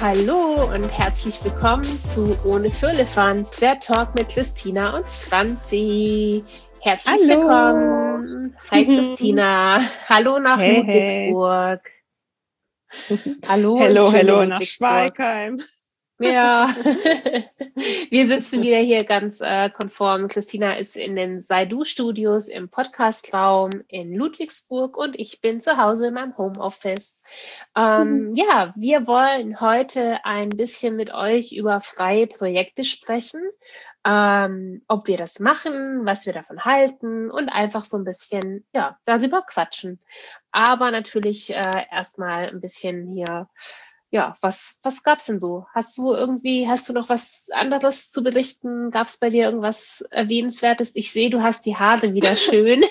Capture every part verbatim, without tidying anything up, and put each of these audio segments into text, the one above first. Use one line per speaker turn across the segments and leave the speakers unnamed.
Hallo und herzlich willkommen zu Ohne Firlefanz, der Talk mit Christina und Franzi. Herzlich
Hallo.
willkommen. Hi Christina. Hallo nach
Hey,
Ludwigsburg.
hey.
Hallo ins
Hello,
schöne
hello nach
Ludwigsburg.
Schweigheim.
Ja, wir sitzen wieder hier ganz äh, konform. Christina ist in den Sei-Du-Studios im Podcastraum in Ludwigsburg und ich bin zu Hause in meinem Homeoffice. Ähm, ja, wir wollen heute ein bisschen mit euch über freie Projekte sprechen, ähm, ob wir das machen, was wir davon halten und einfach so ein bisschen, ja, darüber quatschen. Aber natürlich äh, erstmal ein bisschen hier. Ja, was, was gab's denn so? Hast du irgendwie, hast du noch was anderes zu berichten? Gab's bei dir irgendwas Erwähnenswertes? Ich sehe, du hast die Haare wieder schön.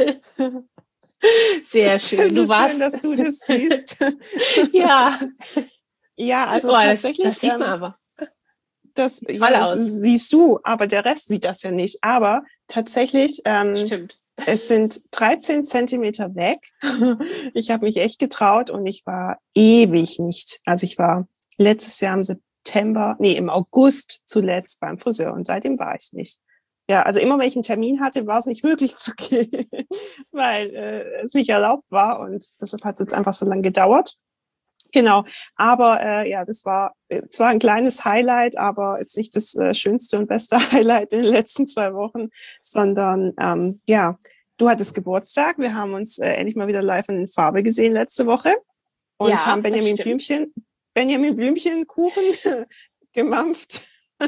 Sehr schön.
Das
Du
ist
warst,
schön, dass du das siehst.
ja.
Ja, also
Oh, das,
tatsächlich,
das sieht man
ähm,
aber.
das,
Sieht
ja,
toll
das
aus.
siehst du, aber der Rest sieht das ja nicht. Aber tatsächlich, ähm,
Stimmt.
es sind dreizehn Zentimeter weg. Ich habe mich echt getraut und ich war ewig nicht. Also ich war letztes Jahr im September, nee, im August zuletzt beim Friseur und seitdem war ich nicht. Ja, also immer wenn ich einen Termin hatte, war es nicht möglich zu gehen, weil äh, es nicht erlaubt war und deshalb hat es jetzt einfach so lange gedauert. Genau, aber äh, ja, das war äh, zwar ein kleines Highlight, aber jetzt nicht das äh, schönste und beste Highlight in den letzten zwei Wochen, sondern ähm, ja, du hattest Geburtstag. Wir haben uns äh, endlich mal wieder live in Farbe gesehen letzte Woche und
Ja,
haben
das
Benjamin
stimmt.
Blümchen, Benjamin Blümchen Kuchen gemampft.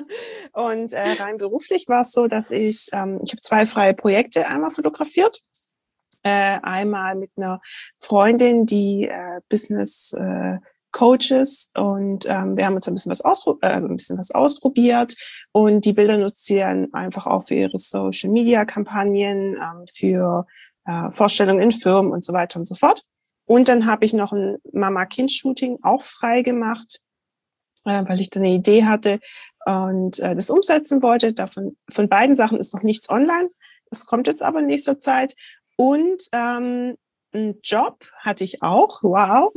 Und äh, rein beruflich war es so, dass ich, ähm, ich habe zwei freie Projekte einmal fotografiert. Äh, einmal mit einer Freundin, die äh, Business äh, Coaches und ähm, wir haben uns ein bisschen was auspro- äh, ein bisschen was ausprobiert und die Bilder nutzt sie dann einfach auch für ihre Social Media Kampagnen, ähm, für äh, Vorstellungen in Firmen und so weiter und so fort. Und dann habe ich noch ein Mama-Kind-Shooting auch frei gemacht, äh, weil ich da eine Idee hatte und äh, das umsetzen wollte. Davon von beiden Sachen ist noch nichts online. Das kommt jetzt aber in nächster Zeit. Und ähm, einen Job hatte ich auch. Wow.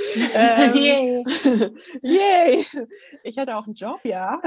ähm,
Yay.
Yay. Ich hatte auch einen Job, ja.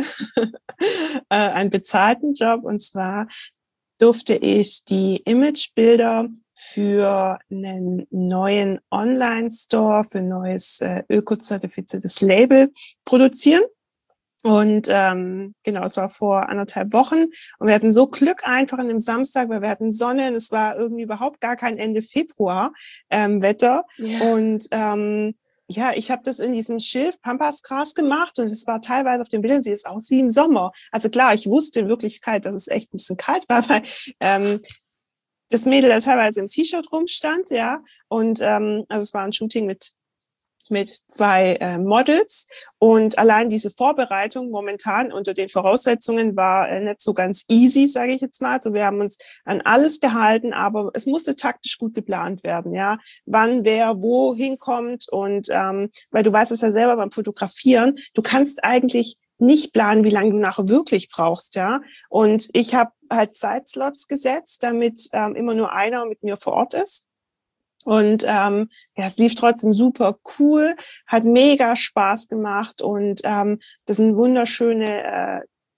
äh, einen bezahlten Job. Und zwar durfte ich die Imagebilder für einen neuen Online-Store, für ein neues äh, ökozertifiziertes Label produzieren. Und ähm, genau, es war vor anderthalb Wochen und wir hatten so Glück einfach an dem Samstag, weil wir hatten Sonne und es war irgendwie überhaupt gar kein Ende Februar ähm, Wetter.
Ja.
Und ähm, ja, ich habe das in diesem Schilf Pampasgras gemacht und es war teilweise auf den Bildern, sieht es aus wie im Sommer. Also klar, ich wusste in Wirklichkeit, dass es echt ein bisschen kalt war, weil ähm, das Mädel da teilweise im T-Shirt rumstand, ja. Und ähm, also es war ein Shooting mit mit zwei äh, Models und allein diese Vorbereitung momentan unter den Voraussetzungen war äh, nicht so ganz easy, sage ich jetzt mal. Also wir haben uns an alles gehalten, aber es musste taktisch gut geplant werden, ja, wann wer wo hinkommt und ähm, weil du weißt es ja selber beim Fotografieren, du kannst eigentlich nicht planen, wie lange du nachher wirklich brauchst, ja. Und ich habe halt Zeitslots gesetzt, damit ähm, immer nur einer mit mir vor Ort ist. Und ähm, ja, es lief trotzdem super cool, hat mega Spaß gemacht und ähm, das sind wunderschöne äh,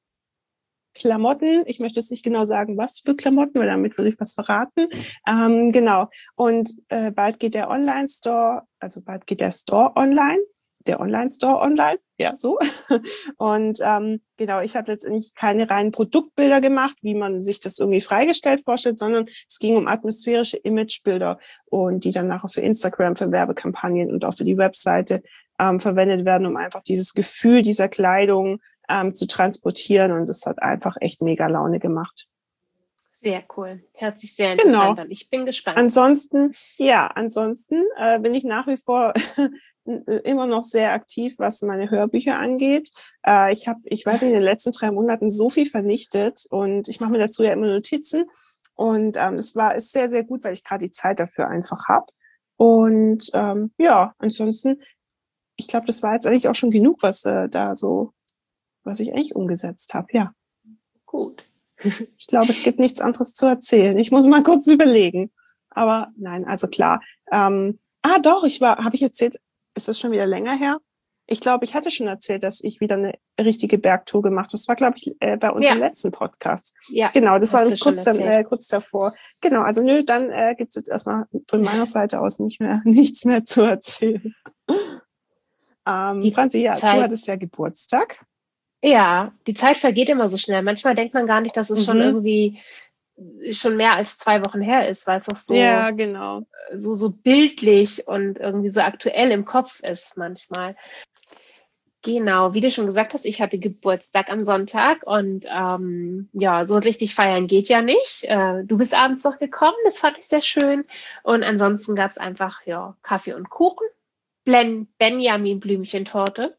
Klamotten. Ich möchte jetzt nicht genau sagen, was für Klamotten, weil damit würde ich was verraten. Ähm, genau. Und äh, bald geht der Online-Store, also bald geht der Store online, der Online-Store online, ja so. Und ähm, genau, ich habe letztendlich keine reinen Produktbilder gemacht, wie man sich das irgendwie freigestellt vorstellt, sondern es ging um atmosphärische Imagebilder und die dann nachher für Instagram, für Werbekampagnen und auch für die Webseite ähm, verwendet werden, um einfach dieses Gefühl dieser Kleidung ähm, zu transportieren. Und das hat einfach echt mega Laune gemacht.
Sehr cool. Hört sich sehr
Genau.
interessant an. Ich bin gespannt.
Ansonsten, ja, ansonsten äh, bin ich nach wie vor immer noch sehr aktiv, was meine Hörbücher angeht. Äh, ich habe, ich weiß nicht, in den letzten drei Monaten so viel vernichtet und ich mache mir dazu ja immer Notizen. Und ähm, das war ist sehr, sehr gut, weil ich gerade die Zeit dafür einfach habe. Und ähm, ja, ansonsten, ich glaube, das war jetzt eigentlich auch schon genug, was äh, da so, was ich eigentlich umgesetzt habe, ja.
Gut.
Ich glaube, es gibt nichts anderes zu erzählen. Ich muss mal kurz überlegen. Aber nein, also klar. Ähm, ah, doch, ich war, habe ich erzählt, ist das schon wieder länger her? Ich glaube, ich hatte schon erzählt, dass ich wieder eine richtige Bergtour gemacht habe. Das war, glaube ich, äh, bei unserem
Ja.
letzten Podcast.
Ja,
genau, das war
hast du
nämlich
schon
kurz, dann,
erzählt.
äh, kurz davor. Genau, also nö, dann äh, gibt es jetzt erstmal von meiner Seite aus nicht mehr, nichts mehr zu erzählen. Ähm,
Die
Franzi, ja, du
Zeit,
hattest ja Geburtstag.
ja, die Zeit vergeht immer so schnell. Manchmal denkt man gar nicht, dass es schon
Mhm.
irgendwie schon mehr als zwei Wochen her ist, weil es auch so,
Ja, genau.
so, so bildlich und irgendwie so aktuell im Kopf ist manchmal. Genau, wie du schon gesagt hast, ich hatte Geburtstag am Sonntag und ähm, ja, so richtig feiern geht ja nicht. Äh, du bist abends noch gekommen, das fand ich sehr schön. Und ansonsten gab es einfach ja, Kaffee und Kuchen, Blen Benjamin Blümchentorte.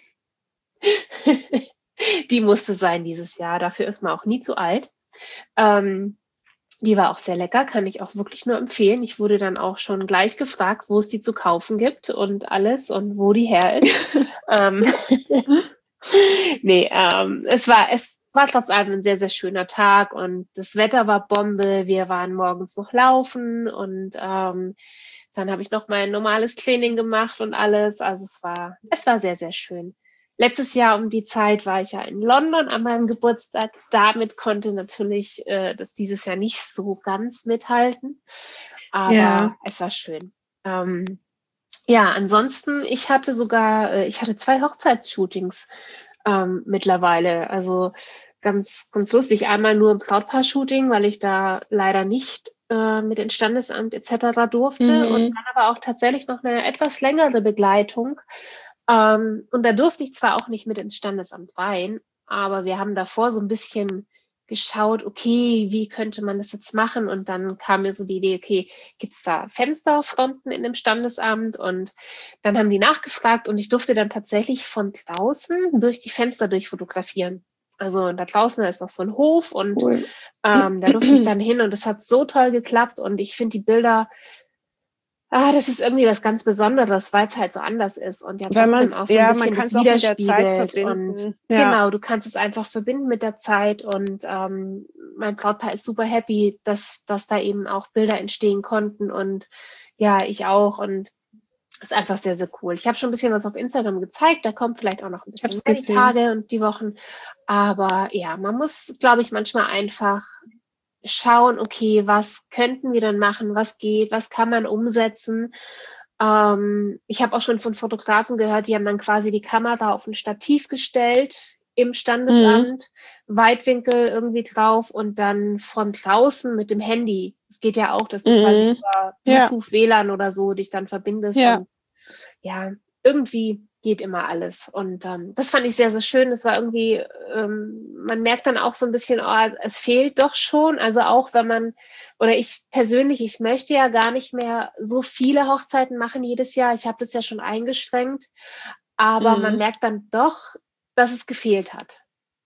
Die musste sein dieses Jahr, dafür ist man auch nie zu alt. Ähm, die war auch sehr lecker, kann ich auch wirklich nur empfehlen. Ich wurde dann auch schon gleich gefragt, wo es die zu kaufen gibt und alles und wo die her ist. ähm, nee, ähm, es war, es war trotz allem ein sehr, sehr schöner Tag und das Wetter war Bombe. Wir waren morgens noch laufen und ähm, dann habe ich noch mein normales Training gemacht und alles. Also es war, es war sehr, sehr schön. Letztes Jahr um die Zeit war ich ja in London an meinem Geburtstag. Damit konnte natürlich äh, das dieses Jahr nicht so ganz mithalten, aber
Ja.
es war schön. Ähm, ja, ansonsten, ich hatte sogar, äh, ich hatte zwei Hochzeitsshootings ähm, mittlerweile. Also ganz, ganz lustig. Einmal nur ein Brautpaar-Shooting, weil ich da leider nicht äh, mit ins Standesamt et cetera durfte. Und
Mhm.
dann aber auch tatsächlich noch eine etwas längere Begleitung. Ähm, und da durfte ich zwar auch nicht mit ins Standesamt rein, aber wir haben davor so ein bisschen geschaut, okay, wie könnte man das jetzt machen? Und dann kam mir so die Idee, okay, gibt es da Fensterfronten in dem Standesamt? Und dann haben die nachgefragt und ich durfte dann tatsächlich von draußen durch die Fenster durchfotografieren. Also da draußen ist noch so ein Hof und
Cool.
ähm, da durfte ich dann hin und es hat so toll geklappt und ich finde die Bilder, ah, das ist irgendwie was ganz Besonderes, weil es halt so anders ist und ja
Weil man
trotzdem
es,
auch so ein
ja, man
bisschen
kann
das
es auch mit der Zeit
widerspiegelt und
verbinden. Ja.
genau, du kannst es einfach verbinden mit der Zeit und ähm, mein Brautpaar ist super happy, dass, dass da eben auch Bilder entstehen konnten und ja, ich auch und ist einfach sehr, sehr cool. Ich habe schon ein bisschen was auf Instagram gezeigt, da kommt vielleicht auch noch ein
Ich habe
bisschen
es
mehr die
gesehen.
Tage und die Wochen, aber ja, man muss, glaube ich, manchmal einfach schauen, okay, was könnten wir dann machen, was geht, was kann man umsetzen. Ähm, ich habe auch schon von Fotografen gehört, die haben dann quasi die Kamera auf ein Stativ gestellt im
Mhm.
Standesamt, Weitwinkel irgendwie drauf und dann von draußen mit dem Handy. Es geht ja auch, dass du quasi
Mhm.
über
Ja,
Bluetooth, W L A N oder so dich dann verbindest
ja.
und ja, irgendwie geht immer alles. Und ähm, das fand ich sehr, sehr schön. Es war irgendwie, ähm, man merkt dann auch so ein bisschen, oh, es fehlt doch schon. Also auch wenn man, oder ich persönlich, ich möchte ja gar nicht mehr so viele Hochzeiten machen jedes Jahr. Ich habe das ja schon eingeschränkt. Aber man
Mhm.
merkt dann doch, dass es gefehlt hat.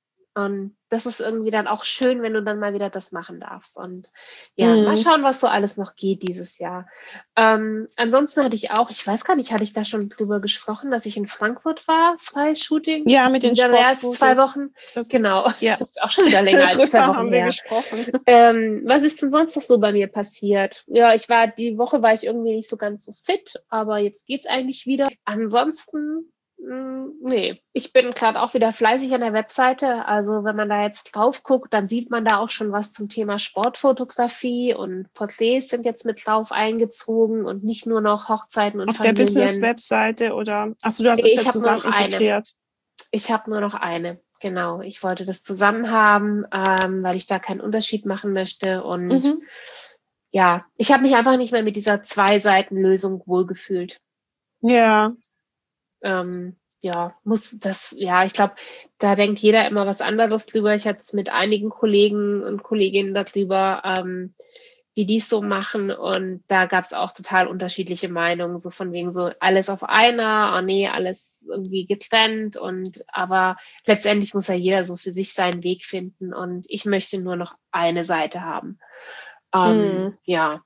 Und das ist irgendwie dann auch schön, wenn du dann mal wieder das machen darfst. Und ja, mal
Mhm.
schauen, was so alles noch geht dieses Jahr. Ähm, ansonsten hatte ich auch, ich weiß gar nicht, hatte ich da schon drüber gesprochen, dass ich in Frankfurt war, freies Shooting?
Ja,
Ist
mit den
wieder mehr als zwei
Sportfotos.
Wochen.
Das,
Genau,
ja,
ist auch schon wieder länger als zwei
darüber
Wochen
haben wir
her.
gesprochen.
Ähm, was ist denn sonst noch so bei mir passiert? Ja, ich war, die Woche war ich irgendwie nicht so ganz so fit, aber jetzt geht's eigentlich wieder. Ansonsten, mh, nee, ich bin gerade auch wieder fleißig an der Webseite. Also wenn man da jetzt drauf guckt, dann sieht man da auch schon was zum Thema Sportfotografie und Porträts sind jetzt mit drauf eingezogen und nicht nur noch Hochzeiten und
Auf der
Familien.
Business-Webseite oder, achso, du hast es
Nee,
ja
ich habe nur
zusammen
noch eine.
integriert.
Ich habe nur noch eine. Genau, ich wollte das zusammen haben, ähm, weil ich da keinen Unterschied machen möchte. Und
Mhm.
ja, ich habe mich einfach nicht mehr mit dieser Zwei-Seiten-Lösung wohlgefühlt.
Ja,
Ähm, ja, muss das, ja, ich glaube, da denkt jeder immer was anderes drüber. Ich hatte es mit einigen Kollegen und Kolleginnen darüber, ähm, wie die es so machen. Und da gab es auch total unterschiedliche Meinungen, so von wegen so alles auf einer, oh nee, alles irgendwie getrennt. Und aber letztendlich muss ja jeder so für sich seinen Weg finden. Und ich möchte nur noch eine Seite haben. Ähm,
mhm.
ja,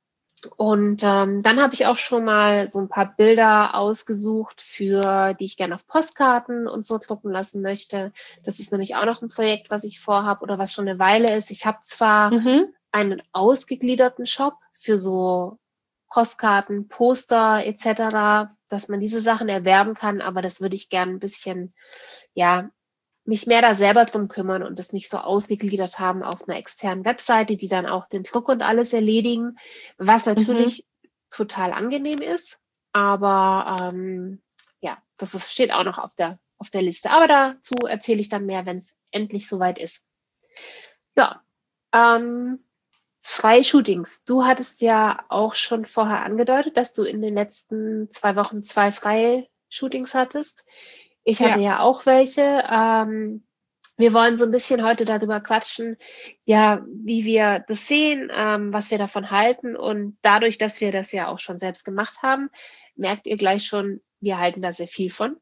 und ähm, dann habe ich auch schon mal so ein paar Bilder ausgesucht, für die ich gerne auf Postkarten und so drucken lassen möchte. Das ist nämlich auch noch ein Projekt, was ich vorhabe oder was schon eine Weile ist. Ich habe zwar
Mhm.
einen ausgegliederten Shop für so Postkarten, Poster et cetera, dass man diese Sachen erwerben kann. Aber das würde ich gerne ein bisschen, ja, mich mehr da selber drum kümmern und das nicht so ausgegliedert haben auf einer externen Webseite, die dann auch den Druck und alles erledigen, was natürlich mhm. total angenehm ist. Aber ähm, ja, das ist, steht auch noch auf der, auf der Liste. Aber dazu erzähle ich dann mehr, wenn es endlich soweit ist. Ja, ähm, Freishootings. Du hattest ja auch schon vorher angedeutet, dass du in den letzten zwei Wochen zwei freie Shootings hattest. Ich hatte ja, ja auch welche. Ähm, wir wollen so ein bisschen heute darüber quatschen, ja, wie wir das sehen, ähm, was wir davon halten. Und dadurch, dass wir das ja auch schon selbst gemacht haben, merkt ihr gleich schon, wir halten da sehr viel von.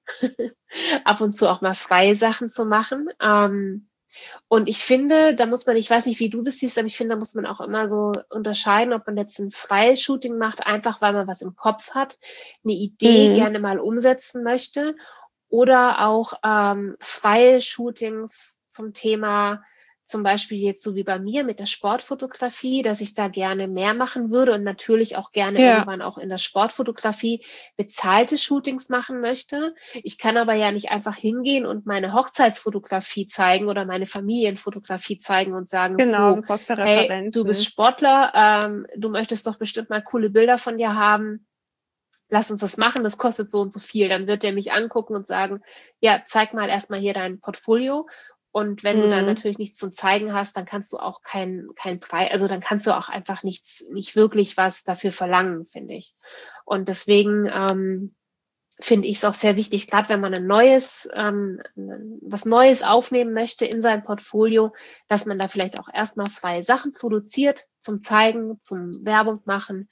Ab und zu auch mal freie Sachen zu machen. Ähm, und ich finde, da muss man, ich weiß nicht, wie du das siehst, aber ich finde, da muss man auch immer so unterscheiden, ob man jetzt ein freies Shooting macht, einfach weil man was im Kopf hat, eine Idee mhm. gerne mal umsetzen möchte, oder auch ähm, freie Shootings zum Thema, zum Beispiel jetzt so wie bei mir mit der Sportfotografie, dass ich da gerne mehr machen würde und natürlich auch gerne ja. irgendwann auch in der Sportfotografie bezahlte Shootings machen möchte. Ich kann aber ja nicht einfach hingehen und meine Hochzeitsfotografie zeigen oder meine Familienfotografie zeigen und sagen,
genau,
so,
du brauchst ja
hey, du bist Sportler, ähm, du möchtest doch bestimmt mal coole Bilder von dir haben. Lass uns das machen, das kostet so und so viel. Dann wird der mich angucken und sagen, ja, zeig mal erstmal hier dein Portfolio. Und wenn mhm. du dann natürlich nichts zum Zeigen hast, dann kannst du auch kein, kein Preis, also dann kannst du auch einfach nichts, nicht wirklich was dafür verlangen, finde ich. Und deswegen ähm, finde ich es auch sehr wichtig, gerade wenn man ein neues, ähm, was Neues aufnehmen möchte in sein Portfolio, dass man da vielleicht auch erstmal freie Sachen produziert zum Zeigen, zum Werbung machen.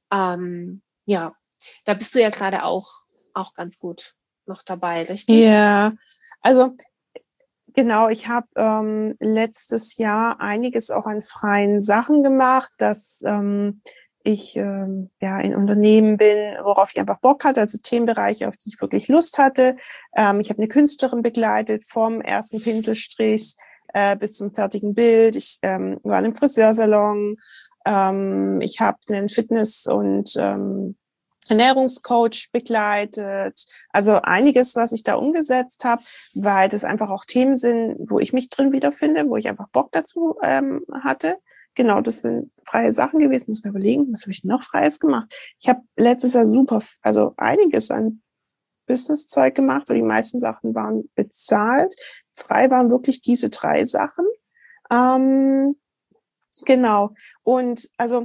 Ähm, ja, da bist du ja gerade auch, auch ganz gut noch dabei, richtig?
Ja, also genau, ich habe ähm, letztes Jahr einiges auch an freien Sachen gemacht, dass ähm, ich ähm, ja in Unternehmen bin, worauf ich einfach Bock hatte, also Themenbereiche, auf die ich wirklich Lust hatte. Ähm, ich habe eine Künstlerin begleitet vom ersten Pinselstrich äh, bis zum fertigen Bild. Ich ähm, war in einem Friseursalon. Ähm, ich habe einen Fitness- und ähm, Ernährungscoach begleitet, also einiges, was ich da umgesetzt habe, weil das einfach auch Themen sind, wo ich mich drin wiederfinde, wo ich einfach Bock dazu ähm, hatte. Genau, das sind freie Sachen gewesen. Muss mir überlegen, was habe ich noch Freies gemacht? Ich habe letztes Jahr super, also einiges an Business-Zeug gemacht, so die meisten Sachen waren bezahlt. Frei waren wirklich diese drei Sachen. Ähm, genau. Und also,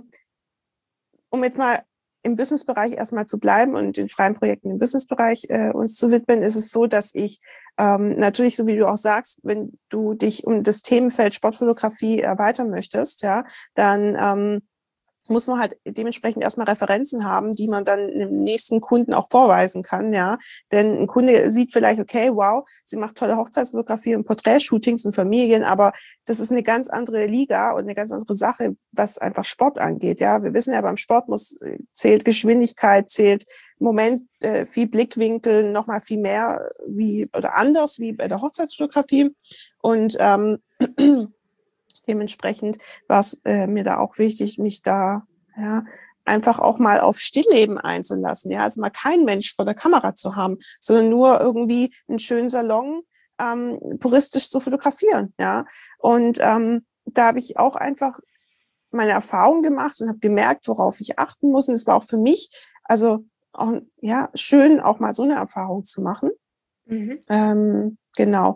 um jetzt mal im Businessbereich erstmal zu bleiben und den freien Projekten im Businessbereich äh, uns zu widmen, ist es so, dass ich ähm, natürlich, so wie du auch sagst, wenn du dich um das Themenfeld Sportfotografie erweitern möchtest, ja, dann ähm, muss man halt dementsprechend erstmal Referenzen haben, die man dann dem nächsten Kunden auch vorweisen kann, ja. Denn ein Kunde sieht vielleicht, okay, wow, sie macht tolle Hochzeitsfotografie und Porträtshootings und Familien, aber das ist eine ganz andere Liga und eine ganz andere Sache, was einfach Sport angeht, ja. Wir wissen ja, beim Sport muss, zählt Geschwindigkeit, zählt Moment, äh, viel Blickwinkel, nochmal viel mehr wie, oder anders wie bei der Hochzeitsfotografie. Und, ähm, dementsprechend war es äh, mir da auch wichtig, mich da ja einfach auch mal auf Stillleben einzulassen. Ja, also mal keinen Mensch vor der Kamera zu haben, sondern nur irgendwie einen schönen Salon ähm, puristisch zu fotografieren. Ja, und ähm, da habe ich auch einfach meine Erfahrung gemacht und habe gemerkt, worauf ich achten muss. Und es war auch für mich, also auch, ja, schön, auch mal so eine Erfahrung zu machen. Mhm. Ähm, genau.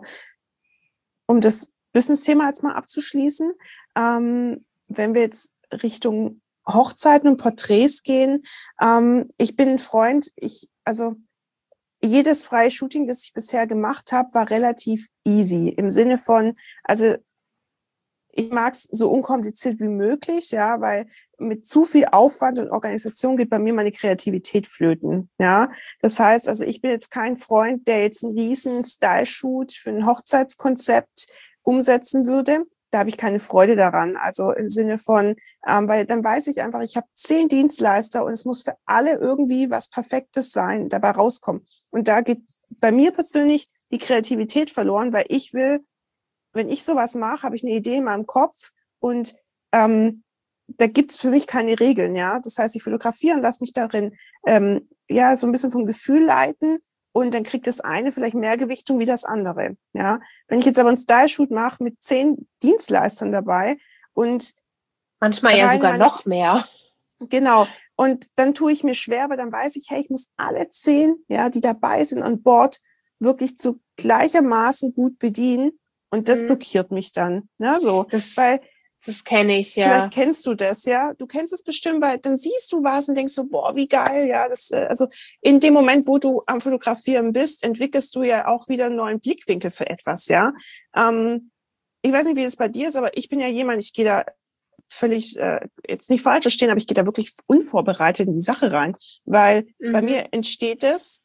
Um das Business-Thema jetzt mal abzuschließen, ähm, wenn wir jetzt Richtung Hochzeiten und Porträts gehen, ähm, ich bin ein Freund, ich, also jedes freie Shooting, das ich bisher gemacht habe, war relativ easy, im Sinne von, also ich mag es so unkompliziert wie möglich, ja, weil mit zu viel Aufwand und Organisation geht bei mir meine Kreativität flöten, ja. Das heißt, also ich bin jetzt kein Freund, der jetzt einen riesen Style-Shoot für ein Hochzeitskonzept umsetzen würde. Da habe ich keine Freude daran. Also im Sinne von, ähm, weil dann weiß ich einfach, ich habe zehn Dienstleister und es muss für alle irgendwie was Perfektes sein, dabei rauskommen. Und da geht bei mir persönlich die Kreativität verloren, weil ich will, wenn ich sowas mache, habe ich eine Idee in meinem Kopf und ähm, da gibt's für mich keine Regeln, ja. Das heißt, ich fotografiere und lasse mich darin ähm, ja so ein bisschen vom Gefühl leiten und dann kriegt das eine vielleicht mehr Gewichtung wie das andere, ja. Wenn ich jetzt aber einen Style-Shoot mache mit zehn Dienstleistern dabei und
manchmal ja sogar meine, noch mehr.
Genau. Und dann tue ich mir schwer, weil dann weiß ich, hey, ich muss alle zehn, ja, die dabei sind an Bord, wirklich zu gleichermaßen gut bedienen. Und das mhm. blockiert mich dann. Ja, so.
Das,
weil,
das kenne ich, ja.
Vielleicht kennst du das, ja. Du kennst es bestimmt, weil dann siehst du was und denkst so, boah, wie geil, ja. Das, also in dem Moment, wo du am Fotografieren bist, entwickelst du ja auch wieder einen neuen Blickwinkel für etwas, ja. Ähm, ich weiß nicht, wie es bei dir ist, aber ich bin ja jemand, ich gehe da völlig, äh, jetzt nicht falsch verstehen, aber ich gehe da wirklich unvorbereitet in die Sache rein, weil mhm. bei mir entsteht es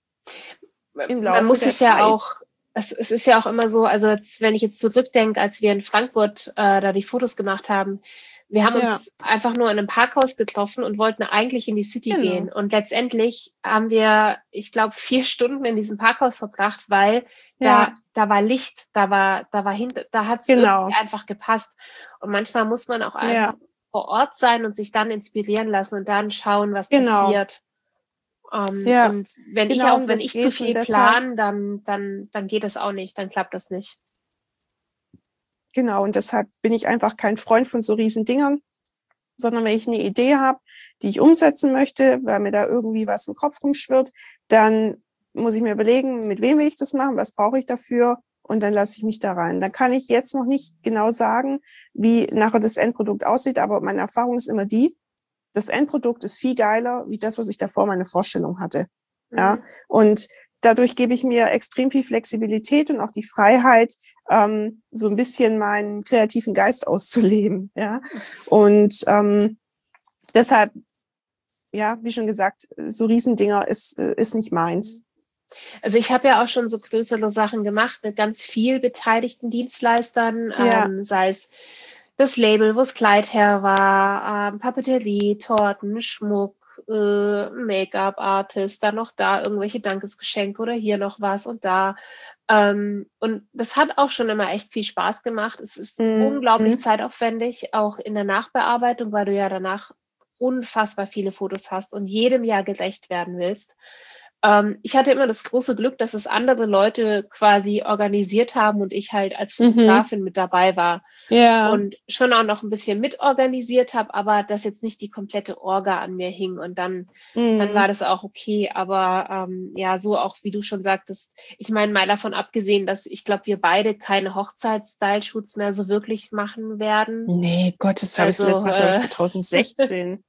im Laufe
Man muss
der
sich
Zeit.
Ja auch, es, es ist ja auch immer so, also jetzt, wenn ich jetzt zurückdenke, als wir in Frankfurt äh, da die Fotos gemacht haben, wir haben uns ja. einfach nur in einem Parkhaus getroffen und wollten eigentlich in die City genau. gehen. Und letztendlich haben wir, ich glaube, vier Stunden in diesem Parkhaus verbracht, weil ja. da, da war Licht, da war, da war hinter, da hat es genau. irgendwie einfach gepasst. Und manchmal muss man auch einfach ja. vor Ort sein und sich dann inspirieren lassen und dann schauen, was genau. passiert. Um, ja. Und wenn genau, ich auch, wenn ich zu viel plane, dann, dann, dann geht das auch nicht, dann klappt das nicht.
Genau, und deshalb bin ich einfach kein Freund von so riesen Dingern, sondern wenn ich eine Idee habe, die ich umsetzen möchte, weil mir da irgendwie was im Kopf rumschwirrt, dann muss ich mir überlegen, mit wem will ich das machen, was brauche ich dafür und dann lasse ich mich da rein. Dann kann ich jetzt noch nicht genau sagen, wie nachher das Endprodukt aussieht, aber meine Erfahrung ist immer die, das Endprodukt ist viel geiler, wie das, was ich davor meine Vorstellung hatte. Mhm. Ja, und dadurch gebe ich mir extrem viel Flexibilität und auch die Freiheit, ähm, so ein bisschen meinen kreativen Geist auszuleben. Ja, und ähm, deshalb, ja, wie schon gesagt, so Riesendinger ist ist nicht meins.
Also ich habe ja auch schon so größere Sachen gemacht mit ganz viel beteiligten Dienstleistern, ja. ähm, sei es das Label, wo das Kleid her war, ähm, Papeterie, Torten, Schmuck, äh, Make-up-Artist, dann noch da irgendwelche Dankesgeschenke oder hier noch was und da. Ähm, und das hat auch schon immer echt viel Spaß gemacht. Es ist mhm. unglaublich zeitaufwendig, auch in der Nachbearbeitung, weil du ja danach unfassbar viele Fotos hast und jedem Jahr gerecht werden willst. Ähm, ich hatte immer das große Glück, dass es andere Leute quasi organisiert haben und ich halt als Fotografin mhm. mit dabei war. Ja. Und schon auch noch ein bisschen mitorganisiert habe, aber dass jetzt nicht die komplette Orga an mir hing und dann, mhm. dann war das auch okay. Aber ähm, ja, so auch, wie du schon sagtest, ich meine mal davon abgesehen, dass ich glaube, wir beide keine Hochzeits-Style-Shoots mehr so wirklich machen werden.
Nee, Gott, das habe also, ich das letzte Mal, glaube ich, zwanzig sechzehn.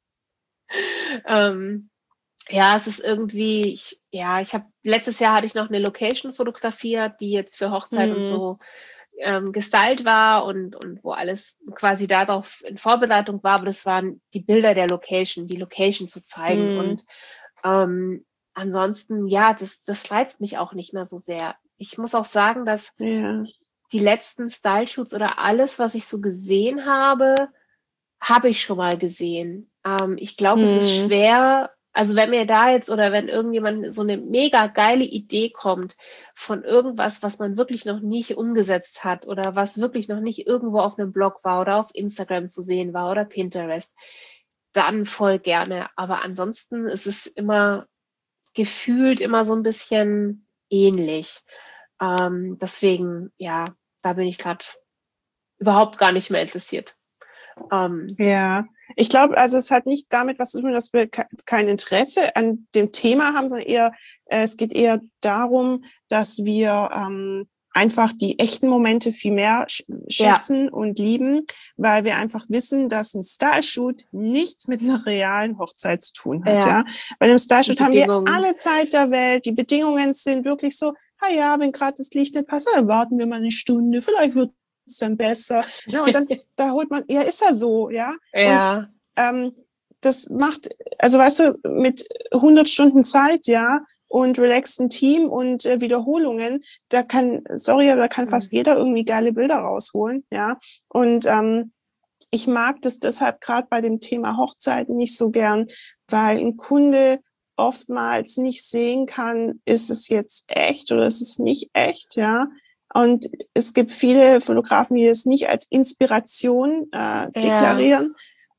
ähm, Ja, es ist irgendwie, ich, ja, ich habe, letztes Jahr hatte ich noch eine Location fotografiert, die jetzt für Hochzeit mhm. und so ähm, gestylt war und, und wo alles quasi darauf in Vorbereitung war, aber das waren die Bilder der Location, die Location zu zeigen mhm. und ähm, ansonsten, ja, das, das reizt mich auch nicht mehr so sehr. Ich muss auch sagen, dass ja. die letzten Style-Shoots oder alles, was ich so gesehen habe, habe ich schon mal gesehen. Ähm, ich glaube, mhm. es ist schwer. Also wenn mir da jetzt oder wenn irgendjemand so eine mega geile Idee kommt von irgendwas, was man wirklich noch nicht umgesetzt hat oder was wirklich noch nicht irgendwo auf einem Blog war oder auf Instagram zu sehen war oder Pinterest, dann voll gerne. Aber ansonsten ist es immer gefühlt immer so ein bisschen ähnlich. Ähm, deswegen, ja, da bin ich gerade überhaupt gar nicht mehr interessiert.
Ähm, ja, ich glaube, also es hat nicht damit was zu tun, dass wir ke- kein Interesse an dem Thema haben, sondern eher, äh, es geht eher darum, dass wir ähm, einfach die echten Momente viel mehr sch- schätzen ja. und lieben, weil wir einfach wissen, dass ein Style-Shoot nichts mit einer realen Hochzeit zu tun hat. Ja, ja? Bei einem Style-Shoot haben wir alle Zeit der Welt, die Bedingungen sind wirklich so, ah ja, wenn gerade das Licht nicht passt, dann warten wir mal eine Stunde, vielleicht wird es dann besser. Ja, und dann da holt man, ja, ist ja so, ja.
Ja.
Und ähm, das macht, also weißt du, mit hundert Stunden Zeit, ja, und relaxten Team und äh, Wiederholungen, da kann, sorry, aber da kann mhm. fast jeder irgendwie geile Bilder rausholen, ja. Und ähm, ich mag das deshalb gerade bei dem Thema Hochzeiten nicht so gern, weil ein Kunde oftmals nicht sehen kann, ist es jetzt echt oder ist es nicht echt, ja. Und es gibt viele Fotografen, die das nicht als Inspiration äh, deklarieren. Ja.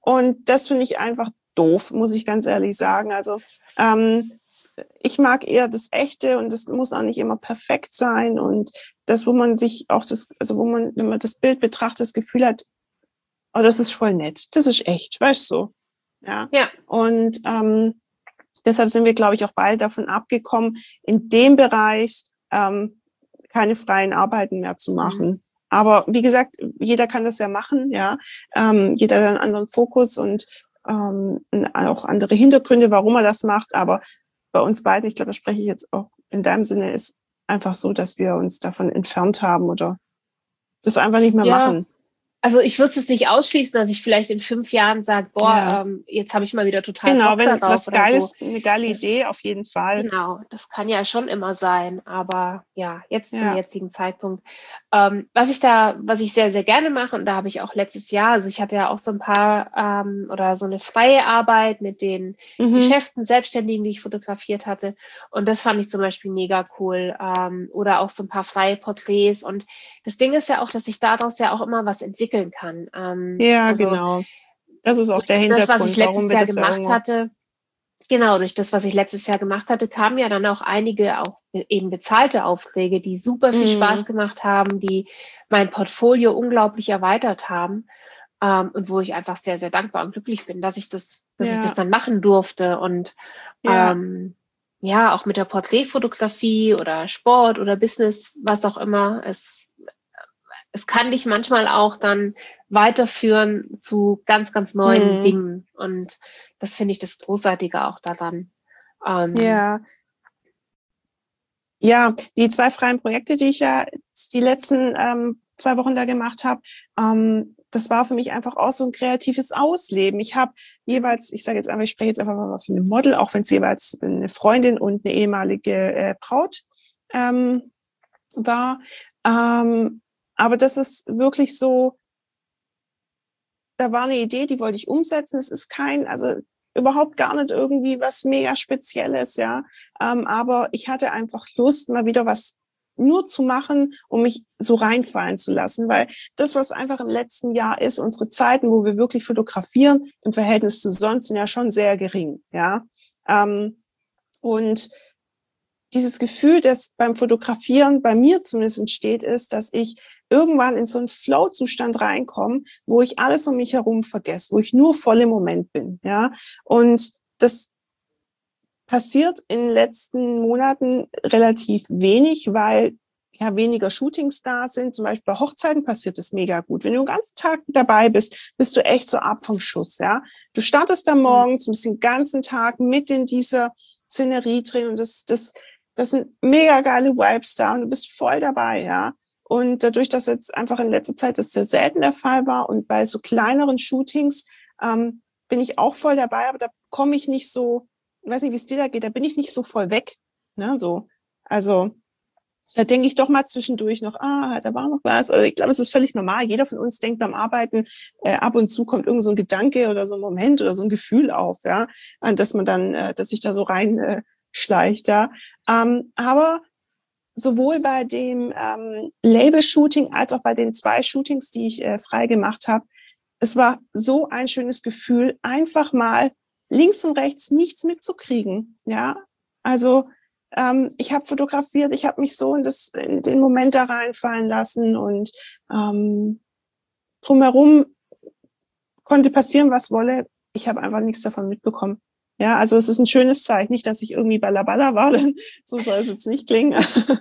Und das finde ich einfach doof, muss ich ganz ehrlich sagen. Also ähm, ich mag eher das Echte und das muss auch nicht immer perfekt sein. Und das, wo man sich auch das, also wo man, wenn man das Bild betrachtet, das Gefühl hat, oh, das ist voll nett, das ist echt, weißt du? So. Ja.
Ja.
Und ähm, deshalb sind wir, glaube ich, auch beide davon abgekommen, in dem Bereich ähm, keine freien Arbeiten mehr zu machen. Mhm. Aber wie gesagt, jeder kann das ja machen, ja. Ähm, jeder hat einen anderen Fokus und ähm, auch andere Hintergründe, warum er das macht. Aber bei uns beiden, ich glaube, das spreche ich jetzt auch in deinem Sinne, ist einfach so, dass wir uns davon entfernt haben oder das einfach nicht mehr
ja.
machen.
Also ich würde es nicht ausschließen, dass ich vielleicht in fünf Jahren sage, boah,
ja.
ähm, jetzt habe ich mal wieder total
genau,
Bock
wenn
darauf
was
oder
Geiles,
so.
eine geile
das,
Idee auf jeden Fall.
Genau, das kann ja schon immer sein, aber ja, jetzt
ja.
zum jetzigen Zeitpunkt. Ähm, was ich da, was ich sehr, sehr gerne mache, und da habe ich auch letztes Jahr, also ich hatte ja auch so ein paar ähm, oder so eine freie Arbeit mit den mhm. Geschäften, Selbstständigen, die ich fotografiert hatte, und das fand ich zum Beispiel mega cool. Ähm, oder auch so ein paar freie Porträts, und das Ding ist ja auch, dass ich daraus ja auch immer was entwickeln kann. Ähm,
ja,
also,
genau. Das ist auch der Hintergrund,
das, was ich letztes
warum wir
Jahr
das
gemacht
ja
hatte. Genau, durch das, was ich letztes Jahr gemacht hatte, kamen ja dann auch einige auch eben bezahlte Aufträge, die super viel mm. Spaß gemacht haben, die mein Portfolio unglaublich erweitert haben, ähm, und wo ich einfach sehr, sehr dankbar und glücklich bin, dass ich das, dass ja. ich das dann machen durfte. Und ja. Ähm, ja, auch mit der Porträtfotografie oder Sport oder Business, was auch immer, es es kann dich manchmal auch dann weiterführen zu ganz, ganz neuen hm. Dingen. Und das finde ich das Großartige auch daran.
Ähm, ja. Ja, die zwei freien Projekte, die ich ja die letzten ähm, zwei Wochen da gemacht habe, ähm, das war für mich einfach auch so ein kreatives Ausleben. Ich habe jeweils, ich sage jetzt einfach, ich spreche jetzt einfach mal für eine Model, auch wenn es jeweils eine Freundin und eine ehemalige äh, Braut ähm, war. Ähm, aber das ist wirklich so, da war eine Idee, die wollte ich umsetzen. Es ist kein, also überhaupt gar nicht irgendwie was mega Spezielles, ja. Ähm, aber ich hatte einfach Lust, mal wieder was nur zu machen, um mich so reinfallen zu lassen, weil das, was einfach im letzten Jahr ist, unsere Zeiten, wo wir wirklich fotografieren, im Verhältnis zu sonst, sind ja schon sehr gering, ja. Ähm, und dieses Gefühl, das beim Fotografieren bei mir zumindest entsteht, ist, dass ich irgendwann in so einen Flow-Zustand reinkomme, wo ich alles um mich herum vergesse, wo ich nur voll im Moment bin, ja. Und das passiert in den letzten Monaten relativ wenig, weil ja weniger Shootings da sind. Zum Beispiel bei Hochzeiten passiert das mega gut. Wenn du den ganzen Tag dabei bist, bist du echt so ab vom Schuss, ja. Du startest da morgens, du bist den ganzen Tag mit in dieser Szenerie drin und das, das, das sind mega geile Vibes da und du bist voll dabei, ja. Und dadurch, dass jetzt einfach in letzter Zeit das sehr selten der Fall war und bei so kleineren Shootings ähm, bin ich auch voll dabei, aber da komme ich nicht so, ich weiß nicht, wie es dir da geht, da bin ich nicht so voll weg, ne, so. Also da denke ich doch mal zwischendurch noch, ah, da war noch was. Also ich glaube, es ist völlig normal. Jeder von uns denkt beim Arbeiten, äh, ab und zu kommt irgend so ein Gedanke oder so ein Moment oder so ein Gefühl auf, ja, an das man dann, äh, dass sich da so rein äh, schleicht, ja. Ähm, aber sowohl bei dem ähm, Label-Shooting als auch bei den zwei Shootings, die ich äh, frei gemacht habe, es war so ein schönes Gefühl, einfach mal links und rechts nichts mitzukriegen. Ja, also ähm, ich habe fotografiert, ich habe mich so in, das, in den Moment da reinfallen lassen und ähm, drumherum konnte passieren, was wolle. Ich habe einfach nichts davon mitbekommen. Ja, also es ist ein schönes Zeichen. Nicht, dass ich irgendwie ballaballa war, denn so soll es jetzt nicht klingen.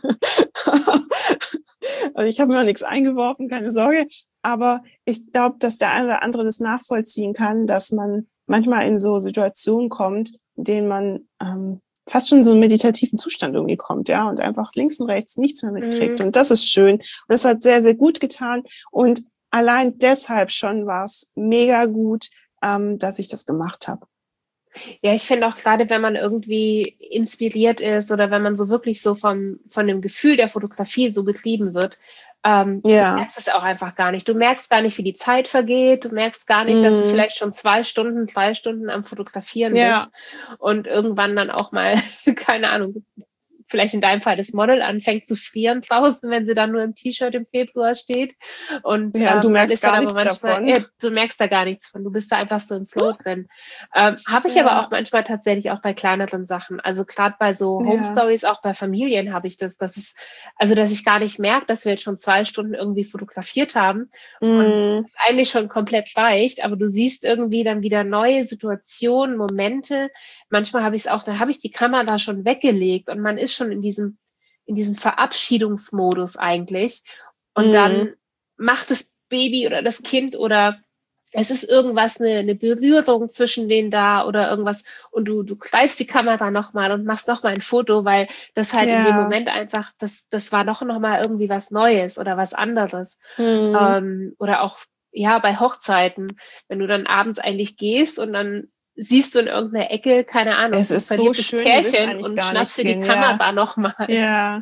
Also ich habe mir auch nichts eingeworfen, keine Sorge. Aber ich glaube, dass der eine oder andere das nachvollziehen kann, dass man manchmal in so Situationen kommt, in denen man ähm, fast schon in so einen meditativen Zustand irgendwie kommt, ja, und einfach links und rechts nichts mehr mitkriegt. Mhm. Und das ist schön. Und das hat sehr, sehr gut getan. Und allein deshalb schon war es mega gut, ähm, dass ich das gemacht habe.
Ja, ich finde auch gerade, wenn man irgendwie inspiriert ist oder wenn man so wirklich so vom, von dem Gefühl der Fotografie so getrieben wird, ähm, ja. du merkst es auch einfach gar nicht. Du merkst gar nicht, wie die Zeit vergeht. Du merkst gar nicht, mm. dass du vielleicht schon zwei Stunden, drei Stunden am Fotografieren ja. bist und irgendwann dann auch mal, keine Ahnung, vielleicht in deinem Fall das Model anfängt zu frieren draußen, wenn sie dann nur im T-Shirt im Februar steht. Und
ja,
ähm,
du merkst
ist
gar
dann aber
nichts
manchmal,
davon.
äh, du merkst da gar nichts von. Du bist da einfach so im Flow drin. Ähm, habe ich
Ja.
aber auch manchmal tatsächlich auch bei kleineren Sachen. Also gerade bei so Home
Ja.
Stories, auch bei Familien habe ich das, das ist, also dass ich gar nicht merke, dass wir jetzt schon zwei Stunden irgendwie fotografiert haben und
Mm.
es eigentlich schon komplett reicht, aber du siehst irgendwie dann wieder neue Situationen, Momente. Manchmal habe ich es auch, da habe ich die Kamera schon weggelegt und man ist schon in diesem, in diesem Verabschiedungsmodus eigentlich. Und
Mm.
dann macht das Baby oder das Kind oder es ist irgendwas, eine, eine Berührung zwischen denen da oder irgendwas und du, du greifst die Kamera nochmal und machst nochmal ein Foto, weil das halt
Ja.
in dem Moment einfach, das, das war doch nochmal irgendwie was Neues oder was anderes.
Mm.
Ähm, oder auch, ja, bei Hochzeiten, wenn du dann abends eigentlich gehst und dann siehst du in irgendeiner Ecke, keine Ahnung,
Es ist so
verliebtes
schön, du willst
Pärchen
eigentlich
und
gar nicht
schnappst dir die
gehen.
Kamera
Ja.
nochmal.
Ja.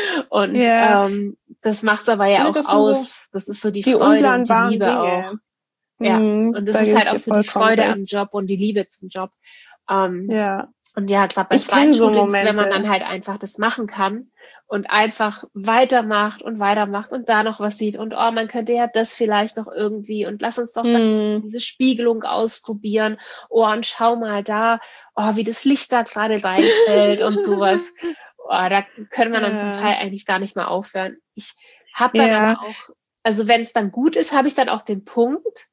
Und
Ja.
ähm, das macht's aber ja
Ne,
auch
das sind so
aus. Das ist so die
die
Freude und die
unplanbaren
Liebe auch.
Dinge.
Ja,
Mm,
und das
da
ist
gebe ich
halt
dir
auch so die
vollkommen
Freude am
recht.
Job und die Liebe zum Job. Ähm,
Ja.
und ja, gerade bei
Ich kenne so
Slide-Shootings, wenn man
Momente.
dann halt einfach das machen kann und einfach weitermacht und weitermacht und da noch was sieht und oh, man könnte ja das vielleicht noch irgendwie und lass uns doch dann
Mm.
diese Spiegelung ausprobieren. Oh, und schau mal da, oh, wie das Licht da gerade reinfällt und sowas. Oh, da können wir dann zum
Ja.
Teil eigentlich gar nicht mehr aufhören. Ich habe dann
Ja.
aber auch, also wenn es dann gut ist, habe ich dann auch den Punkt,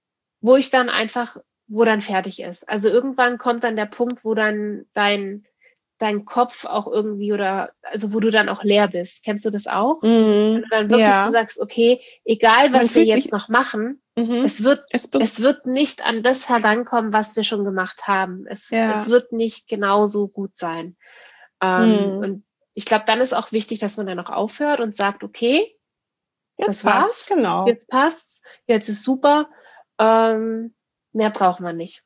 wo ich dann einfach, wo dann fertig ist. Also irgendwann kommt dann der Punkt, wo dann dein, dein Kopf auch irgendwie oder, also wo du dann auch leer bist. Kennst du das auch? Wenn
Mm.
du dann wirklich so
Ja.
sagst, okay, egal
Man
was wir
fühlt
jetzt
sich.
noch machen,
Mhm.
es wird,
Es be-
es wird nicht an das herankommen, was wir schon gemacht haben. Es, es
ja.
wird nicht genauso gut sein. Ähm,
Mm.
und ich glaube, dann ist auch wichtig, dass man dann auch aufhört und sagt, okay,
Jetzt
das
passt's,
war's,
genau.
jetzt passt's, jetzt ist super, ähm, mehr braucht man nicht.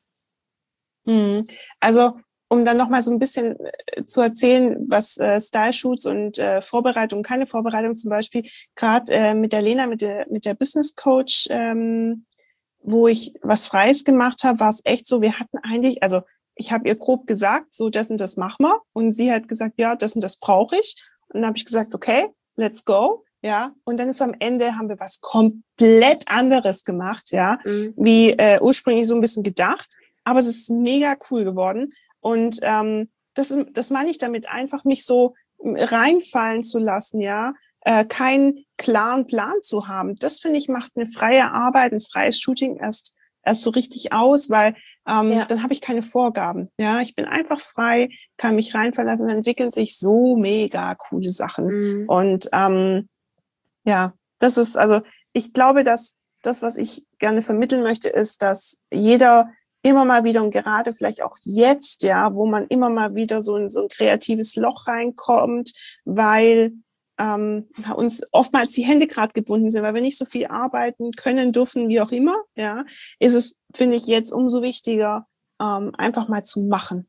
Mm. Also, um dann nochmal so ein bisschen äh, zu erzählen, was äh, Style-Shoots und äh, Vorbereitung, keine Vorbereitung zum Beispiel, gerade äh, mit der Lena, mit der, mit der Business Coach, ähm, wo ich was Freies gemacht habe, war es echt so, wir hatten eigentlich, also ich habe ihr grob gesagt, so das und das machen wir. Und sie hat gesagt, ja, das und das brauche ich. Und dann habe ich gesagt, okay, let's go. Ja, und dann ist am Ende, haben wir was komplett anderes gemacht, ja,
Mhm.
wie äh, ursprünglich so ein bisschen gedacht. Aber es ist mega cool geworden. Und ähm, das, ist, das meine ich damit, einfach mich so reinfallen zu lassen, ja, äh, keinen klaren Plan zu haben. Das, finde ich, macht eine freie Arbeit, ein freies Shooting erst, erst so richtig aus, weil ähm,
Ja.
dann habe ich keine Vorgaben. Ja, ich bin einfach frei, kann mich reinverlassen, dann entwickeln sich so mega coole Sachen.
Mhm.
Und ähm, ja, das ist, also ich glaube, dass das, was ich gerne vermitteln möchte, ist, dass jeder immer mal wieder und gerade vielleicht auch jetzt, ja, wo man immer mal wieder so in so ein kreatives Loch reinkommt, weil ähm, uns oftmals die Hände gerade gebunden sind, weil wir nicht so viel arbeiten können, dürfen, wie auch immer, ja, ist es, finde ich, jetzt umso wichtiger, ähm, einfach mal zu machen.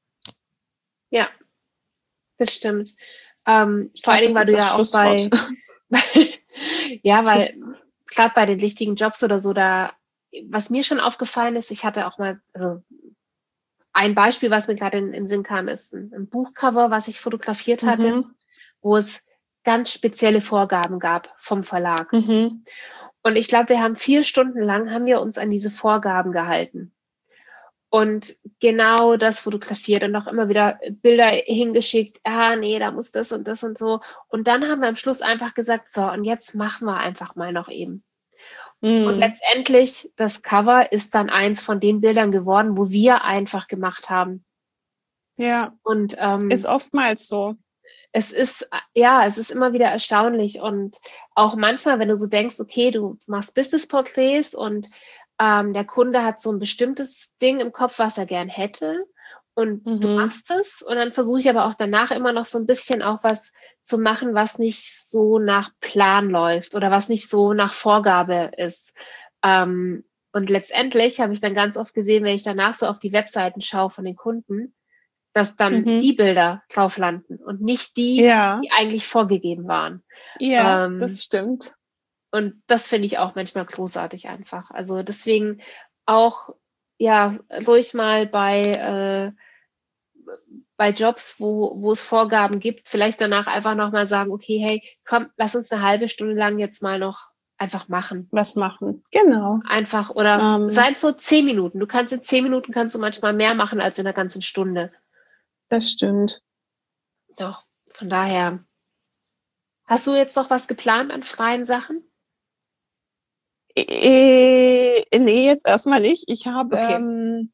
Ja, das stimmt. Ähm,
Ich
vor allen
glaube,
Dingen,
das
weil
ist
du
das
ja auch
Schlusswort.
bei, ja, weil gerade bei den richtigen Jobs oder so, da, was mir schon aufgefallen ist, ich hatte auch mal, also ein Beispiel, was mir gerade in, in den Sinn kam, ist ein, ein Buchcover, was ich fotografiert hatte,
Mhm.
wo es ganz spezielle Vorgaben gab vom Verlag.
Mhm.
Und ich glaube, wir haben vier Stunden lang, haben wir uns an diese Vorgaben gehalten. Und genau das fotografiert und auch immer wieder Bilder hingeschickt. Ah, nee, da muss das und das und so. Und dann haben wir am Schluss einfach gesagt, so, und jetzt machen wir einfach mal noch eben.
Mhm.
Und letztendlich, das Cover ist dann eins von den Bildern geworden, wo wir einfach gemacht haben.
Ja,
Und ähm,
ist oftmals so.
es ist, ja, es ist immer wieder erstaunlich. Und auch manchmal, wenn du so denkst, okay, du machst Business-Porträts und ähm, der Kunde hat so ein bestimmtes Ding im Kopf, was er gern hätte. Und
Mhm.
du machst es. Und dann versuche ich aber auch danach immer noch so ein bisschen auch was zu machen, was nicht so nach Plan läuft oder was nicht so nach Vorgabe ist. Ähm, und letztendlich habe ich dann ganz oft gesehen, wenn ich danach so auf die Webseiten schaue von den Kunden, dass dann
Mhm.
die Bilder drauf landen und nicht die,
Ja,
die eigentlich vorgegeben waren.
ja,
Ähm,
das stimmt.
und das finde ich auch manchmal großartig einfach. Also deswegen auch, ja, ruhig mal bei, äh, bei Jobs, wo, wo es Vorgaben gibt, vielleicht danach einfach nochmal sagen, okay, hey, komm, lass uns eine halbe Stunde lang jetzt mal noch einfach machen.
Was machen, genau.
Einfach, oder
Ähm,
seien es so zehn Minuten. Du kannst in zehn Minuten kannst du manchmal mehr machen als in einer ganzen Stunde.
Das stimmt.
Doch, von daher. Hast du jetzt noch was geplant an freien Sachen?
Äh, nee, jetzt erstmal nicht. Ich habe
Okay.
ähm,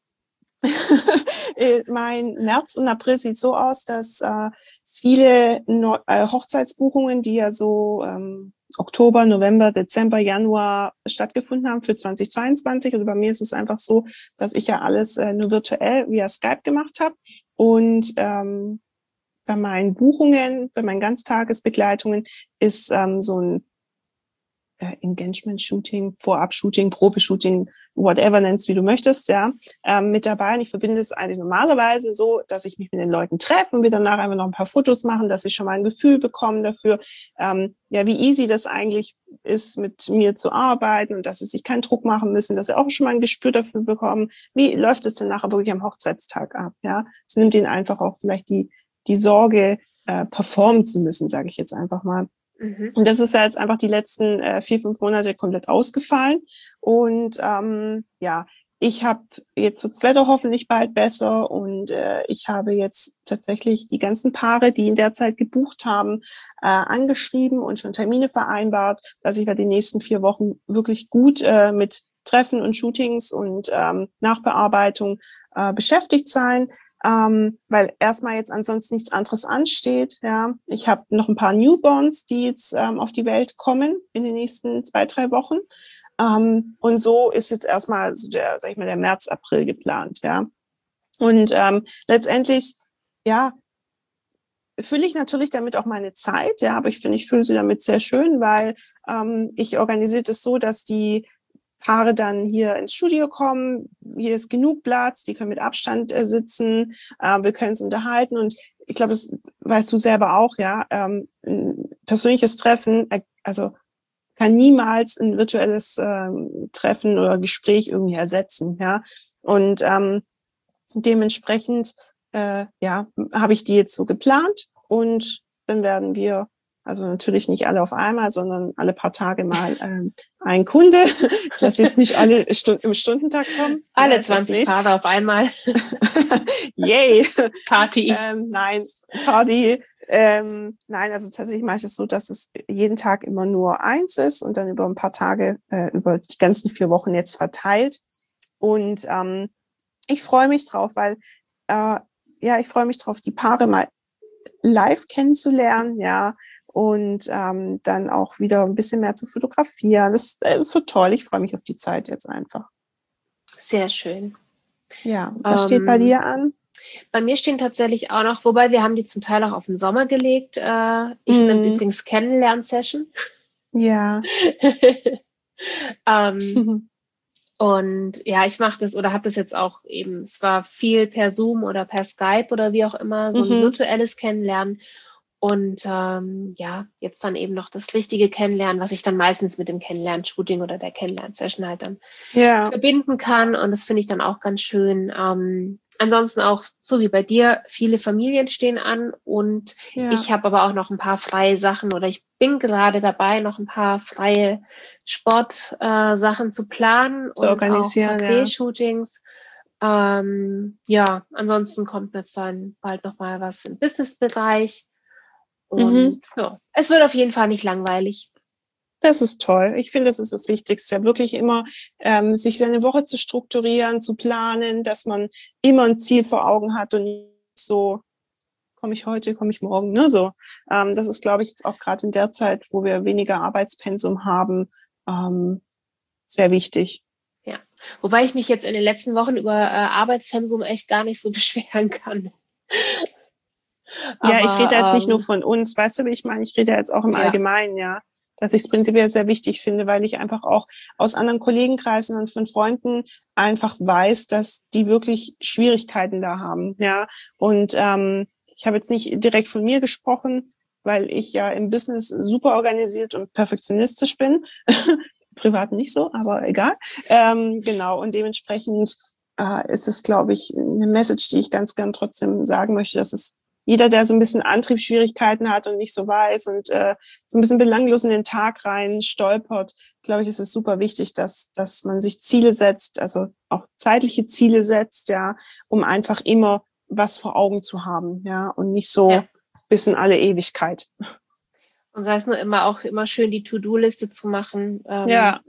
mein März und April sieht so aus, dass äh, viele no äh, Hochzeitsbuchungen, die ja so ähm, Oktober, November, Dezember, Januar stattgefunden haben für zwanzig zweiundzwanzig. Und bei mir ist es einfach so, dass ich ja alles äh, nur virtuell via Skype gemacht habe. Und ähm, bei meinen Buchungen, bei meinen Ganztagesbegleitungen ist ähm, so ein äh, Engagement-Shooting, Vorab-Shooting, Probe-Shooting, whatever nennst, wie du möchtest, ja, ähm, mit dabei. Und ich verbinde es eigentlich normalerweise so, dass ich mich mit den Leuten treffe und wir danach einfach noch ein paar Fotos machen, dass sie schon mal ein Gefühl bekommen dafür, ähm, ja, wie easy das eigentlich ist, mit mir zu arbeiten und dass sie sich keinen Druck machen müssen, dass sie auch schon mal ein Gespür dafür bekommen, wie läuft es denn nachher wirklich am Hochzeitstag ab, ja. Es nimmt ihnen einfach auch vielleicht die, die Sorge, äh, performen zu müssen, sage ich jetzt einfach mal.
Mhm.
Und das ist ja jetzt einfach die letzten äh, vier, fünf Monate komplett ausgefallen. Und ähm, ja, ich habe jetzt wird's Wetter hoffentlich bald besser und äh, ich habe jetzt tatsächlich die ganzen Paare, die in der Zeit gebucht haben, äh, angeschrieben und schon Termine vereinbart, dass ich bei den nächsten vier Wochen wirklich gut äh, mit Treffen und Shootings und ähm, Nachbearbeitung äh, beschäftigt sein. Ähm, weil erstmal jetzt ansonsten nichts anderes ansteht. Ja, ich habe noch ein paar Newborns, die jetzt ähm, auf die Welt kommen in den nächsten zwei, drei Wochen. Ähm, und so ist jetzt erstmal so der, sag ich mal, der März, April geplant. Ja, und ähm, letztendlich, ja, fülle ich natürlich damit auch meine Zeit. Ja, aber ich finde, ich fülle sie damit sehr schön, weil ähm, ich organisiere das so, dass die Paare dann hier ins Studio kommen, hier ist genug Platz, die können mit Abstand äh, sitzen, äh, wir können uns unterhalten und ich glaube, das weißt du selber auch, ja, ähm, ein persönliches Treffen, äh, also kann niemals ein virtuelles ähm, Treffen oder Gespräch irgendwie ersetzen, ja, und ähm, dementsprechend, äh, ja, habe ich die jetzt so geplant und dann werden wir also natürlich nicht alle auf einmal, sondern alle paar Tage mal ähm, ein Kunde. Ich lasse jetzt nicht alle Stu- im Stundentakt kommen.
Alle
Ja,
zwanzig Paare auf einmal.
Yay!
Party.
ähm, nein, Party. Ähm, nein, also tatsächlich mache ich es so, dass es jeden Tag immer nur eins ist und dann über ein paar Tage, äh, über die ganzen vier Wochen jetzt verteilt. Und ähm, ich freue mich drauf, weil äh, ja, ich freue mich drauf, die Paare mal live kennenzulernen, ja, und ähm, dann auch wieder ein bisschen mehr zu fotografieren. Das, das wird toll. Ich freue mich auf die Zeit jetzt einfach.
Sehr schön.
Ja, was
Ähm,
steht bei dir an?
Bei mir stehen tatsächlich auch noch, wobei wir haben die zum Teil auch auf den Sommer gelegt. Äh, ich
Mm.
nenne es übrigens Kennenlern-Session.
Ja.
ähm, und ja, ich mache das oder habe das jetzt auch eben, es war viel per Zoom oder per Skype oder wie auch immer, so ein
Mhm.
virtuelles Kennenlernen. Und ähm, ja, jetzt dann eben noch das richtige Kennenlernen, was ich dann meistens mit dem Kennenlern-Shooting oder der Kennenlern-Session halt dann
Ja.
verbinden kann. Und das finde ich dann auch ganz schön. Ähm, ansonsten auch, so wie bei dir, viele Familien stehen an und
Ja.
ich habe aber auch noch ein paar freie Sachen oder ich bin gerade dabei, noch ein paar freie Sportsachen äh, zu planen
Zu
und
organisieren,
auch Porträt-Shootings. Ja. Ähm, ja, ansonsten kommt jetzt dann bald nochmal was im Business-Bereich. Und
Mhm.
ja, es wird auf jeden Fall nicht langweilig.
Das ist toll. Ich finde, das ist das Wichtigste, wirklich immer ähm, sich seine Woche zu strukturieren, zu planen, dass man immer ein Ziel vor Augen hat und nicht so, komme ich heute, komme ich morgen, ne, so. Ähm, das ist, glaube ich, jetzt auch gerade in der Zeit, wo wir weniger Arbeitspensum haben, ähm, sehr wichtig.
Ja, wobei ich mich jetzt in den letzten Wochen über äh, Arbeitspensum echt gar nicht so beschweren kann.
Ja, ich rede jetzt
Aber,
nicht nur
ähm,
von uns, weißt du, wie ich meine? Ich rede jetzt auch im
ja.
Allgemeinen, ja. Dass ich es prinzipiell sehr wichtig finde, weil ich einfach auch aus anderen Kollegenkreisen und von Freunden einfach weiß, dass die wirklich Schwierigkeiten da haben, ja. Und ähm, ich habe jetzt nicht direkt von mir gesprochen, weil ich ja im Business super organisiert und perfektionistisch bin. Privat nicht so, aber egal. Ähm, genau, und dementsprechend äh, ist es, glaube ich, eine Message, die ich ganz gern trotzdem sagen möchte, dass es jeder, der so ein bisschen Antriebsschwierigkeiten hat und nicht so weiß und äh, so ein bisschen belanglos in den Tag rein stolpert, glaube ich, ist es super wichtig, dass dass man sich Ziele setzt, also auch zeitliche Ziele setzt, ja, um einfach immer was vor Augen zu haben, ja, und nicht so
Ja.
bis in alle Ewigkeit.
Und sei es nur immer auch immer schön, die To-Do-Liste zu machen. Ähm,
Ja.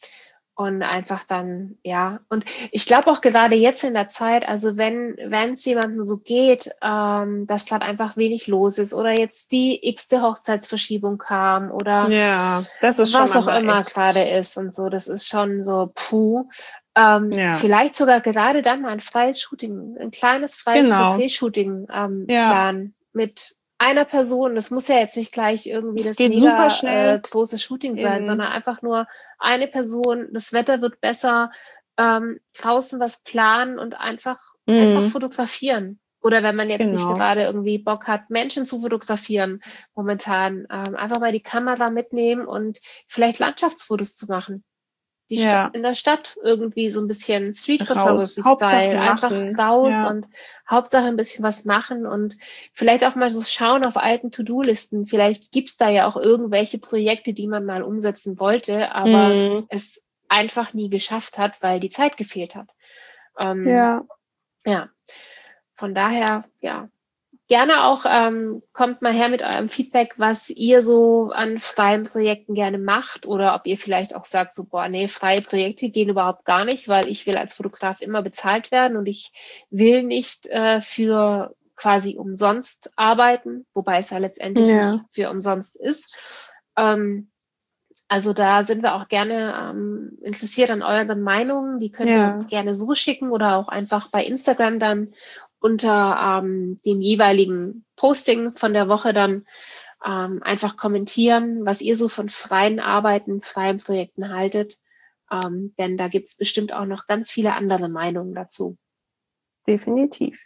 Und einfach dann, ja. Und ich glaube auch gerade jetzt in der Zeit, also wenn wenn es jemandem so geht, ähm, dass gerade einfach wenig los ist oder jetzt die x-te Hochzeitsverschiebung kam oder
Ja, das ist schon
was auch
manchmal
immer
echt.
gerade ist und so, das ist schon so, puh. Ähm,
Ja.
Vielleicht sogar gerade dann mal ein freies Shooting, ein kleines freies
Genau.
Porträt-Shooting ähm,
Ja.
planen mit einer Person. Das muss ja jetzt nicht gleich irgendwie
Es
das
geht super
mega
schnell.
äh, große Shooting sein,
Eben.
sondern einfach nur eine Person. Das Wetter wird besser, ähm, draußen was planen und einfach einfach
Mhm.
fotografieren. Oder wenn man jetzt nicht
Genau.
gerade irgendwie Bock hat, Menschen zu fotografieren momentan, ähm, einfach mal die Kamera mitnehmen und vielleicht Landschaftsfotos zu machen. Die Sta-
Ja.
in der Stadt irgendwie so ein bisschen Street
Raus.
Photography
Hauptsache
Style, einfach
machen.
raus
Ja.
und Hauptsache ein bisschen was machen und vielleicht auch mal so schauen auf alten To-Do-Listen. Vielleicht gibt's da ja auch irgendwelche Projekte, die man mal umsetzen wollte, aber
Mhm.
es einfach nie geschafft hat, weil die Zeit gefehlt hat. Ähm,
Ja.
ja, von daher, ja, gerne auch, ähm, kommt mal her mit eurem Feedback, was ihr so an freien Projekten gerne macht oder ob ihr vielleicht auch sagt, so, boah, nee, freie Projekte gehen überhaupt gar nicht, weil ich will als Fotograf immer bezahlt werden und ich will nicht äh, für quasi umsonst arbeiten, wobei es ja letztendlich
Ja.
nicht für umsonst ist. Ähm, also da sind wir auch gerne ähm, interessiert an euren Meinungen. Die könnt ihr
Ja.
uns gerne so schicken oder auch einfach bei Instagram dann unter ähm, dem jeweiligen Posting von der Woche dann ähm, einfach kommentieren, was ihr so von freien Arbeiten, freien Projekten haltet. Ähm, denn da gibt's bestimmt auch noch ganz viele andere Meinungen dazu.
Definitiv.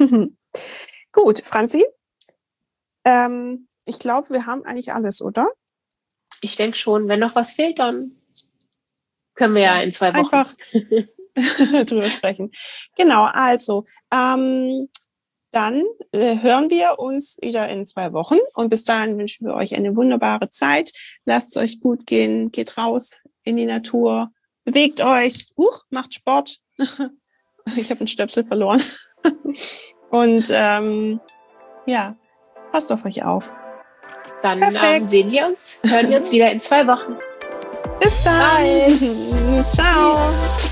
Gut, Franzi, ähm, ich glaube, wir haben eigentlich alles, oder?
Ich denke schon, wenn noch was fehlt, dann können wir ja in zwei Wochen.
Einfach drüber sprechen. Genau, also ähm, dann äh, hören wir uns wieder in zwei Wochen und bis dahin wünschen wir euch eine wunderbare Zeit. Lasst es euch gut gehen, geht raus in die Natur, bewegt euch, huch, macht Sport. Ich habe einen Stöpsel verloren. Und ähm, ja, passt auf euch auf.
Dann ähm,
Perfekt.
sehen wir uns, hören wir uns wieder in zwei Wochen.
Bis dann.
Bye.
Ciao.